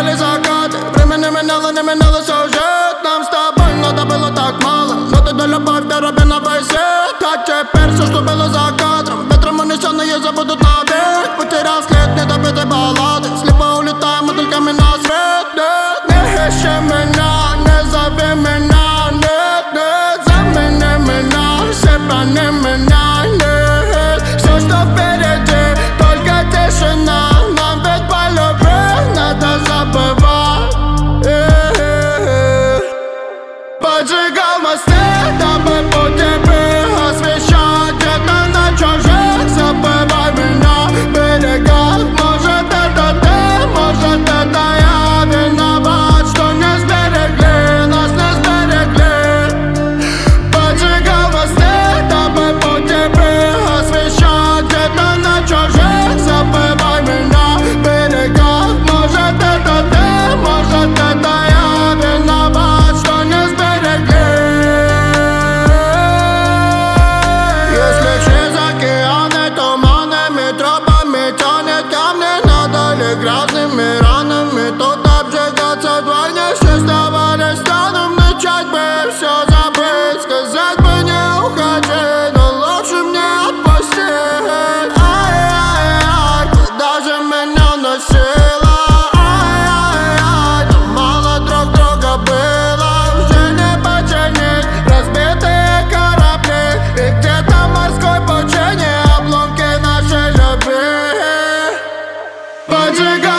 были закаты. Время не менялось уже. Нам с тобой надо было так мало, но ты да любовь, да руби на весь свет. А теперь все, что было за кадром, ветром унесенные забудут навек. Потерял след недобитой баллады, слепо улетаем мотыльками на свет. Нет, не ищи меня, не зови меня. Нет, нет, замени меня, себя не меняй. Нет, все, что впереди, только тишина. Нам ведь по любви надо забывать. Поджигал мосты, дабы пути освещать. Где-то на чужих, забывай меня в берегах. Может это ты, может это я виноват, что не сберегли, нас не сберегли. Поджигал мосты, дабы пути освещать. Где-то на чужих, забывай меня в берегах. Может это ты, может это я виноват, что не сберегли. Если через океаны туманными тропами тянет камни, надо ли грязными ранами тут обжигаться вдвойне? Все сдавали станом, начать бы все забыть, сказать бы не уходи, но лучше мне отпусти. Ай-яй-яй, куда же меня носило? Ай-яй-яй, так мало друг друга было, уже не починить разбитые корабли. И где-то в морской пучине обломки нашей любви. Поджигай